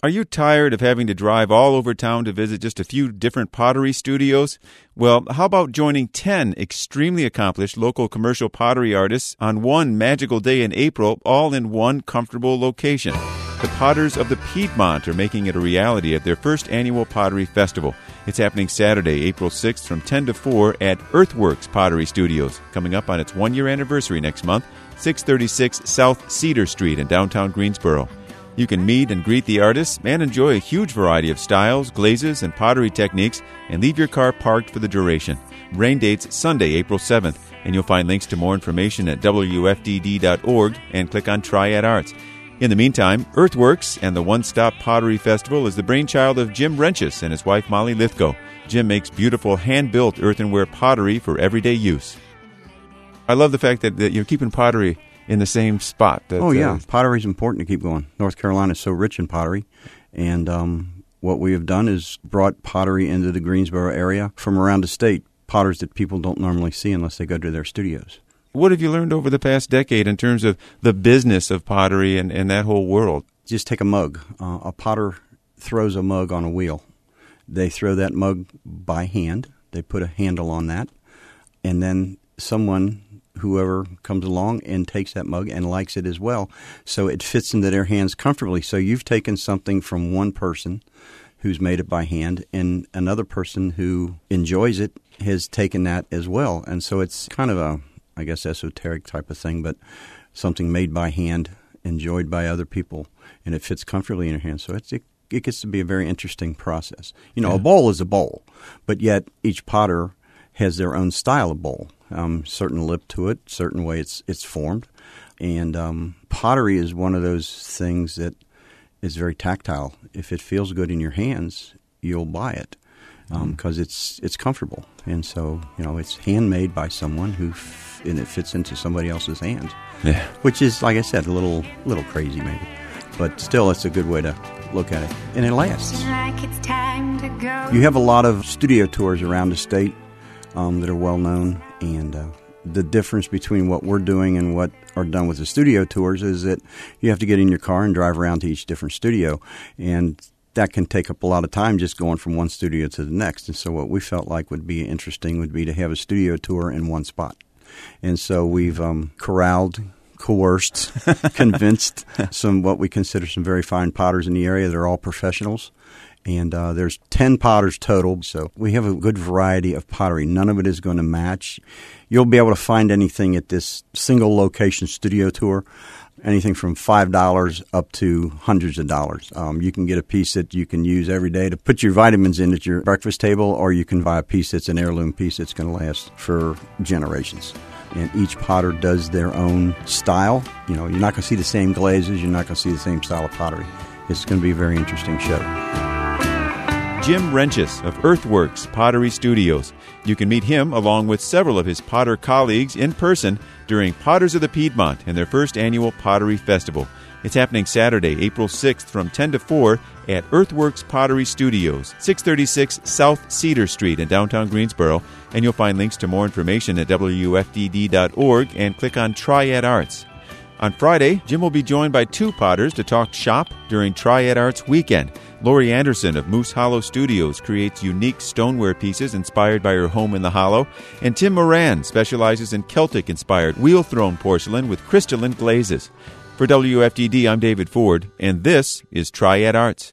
Are you tired of having to drive all over town to visit just a few different pottery studios? Well, how about joining 10 extremely accomplished local commercial pottery artists on one magical day in April, all in one comfortable location? The Potters of the Piedmont are making it a reality at their first annual pottery festival. It's happening Saturday, April 6th from 10 to 4 at Earthworks Pottery Studios, coming up on its one-year anniversary next month, 636 South Cedar Street in downtown Greensboro. You can meet and greet the artists and enjoy a huge variety of styles, glazes, and pottery techniques, and leave your car parked for the duration. Rain date's Sunday, April 7th, and you'll find links to more information at WFDD.org and click on Triad Arts. In the meantime, Earthworks and the One Stop Pottery Festival is the brainchild of Jim Renches and his wife Molly Lithgow. Jim makes beautiful hand-built earthenware pottery for everyday use. I love the fact that you're keeping pottery in the same spot. Pottery is important to keep going. North Carolina is so rich in pottery, and what we have done is brought pottery into the Greensboro area from around the state, potters that people don't normally see unless they go to their studios. What have you learned over the past decade in terms of the business of pottery and that whole world? Just take a mug. A potter throws a mug on a wheel. They throw that mug by hand. They put a handle on that, and then whoever comes along and takes that mug and likes it as well. So it fits into their hands comfortably. So you've taken something from one person who's made it by hand, and another person who enjoys it has taken that as well. And so it's kind of a, I guess, esoteric type of thing, but something made by hand, enjoyed by other people, and it fits comfortably in your hands. So it gets to be a very interesting process. A bowl is a bowl, but yet each potter has their own style of bowl. Certain lip to it, certain way it's formed. And pottery is one of those things that is very tactile. If it feels good in your hands, you'll buy it because it's comfortable. And so, it's handmade by someone and it fits into somebody else's hands. Yeah. Which is, like I said, a little crazy maybe. But still, it's a good way to look at it. And it lasts. Like it's time to go. You have a lot of studio tours around the state that are well known, and the difference between what we're doing and what are done with the studio tours is that you have to get in your car and drive around to each different studio, and that can take up a lot of time just going from one studio to the next. And so what we felt like would be interesting would be to have a studio tour in one spot. And so we've coerced, convinced what we consider some very fine potters in the area. They're all professionals. And there's 10 potters total, so we have a good variety of pottery. None of it is going to match. You'll be able to find anything at this single location studio tour, anything from $5 up to hundreds of dollars. You can get a piece that you can use every day to put your vitamins in at your breakfast table, or you can buy a piece that's an heirloom piece that's going to last for generations. And each potter does their own style. You're not going to see the same glazes. You're not going to see the same style of pottery. It's going to be a very interesting show. Jim Renches of Earthworks Pottery Studios. You can meet him along with several of his potter colleagues in person during Potters of the Piedmont and their first annual Pottery Festival. It's happening Saturday, April 6th from 10 to 4 at Earthworks Pottery Studios, 636 South Cedar Street in downtown Greensboro, and you'll find links to more information at WFDD.org and click on Triad Arts. On Friday, Jim will be joined by two potters to talk shop during Triad Arts Weekend. Lori Anderson of Moose Hollow Studios creates unique stoneware pieces inspired by her home in the Hollow, and Tim Moran specializes in Celtic-inspired wheel-thrown porcelain with crystalline glazes. For WFDD, I'm David Ford, and this is Triad Arts.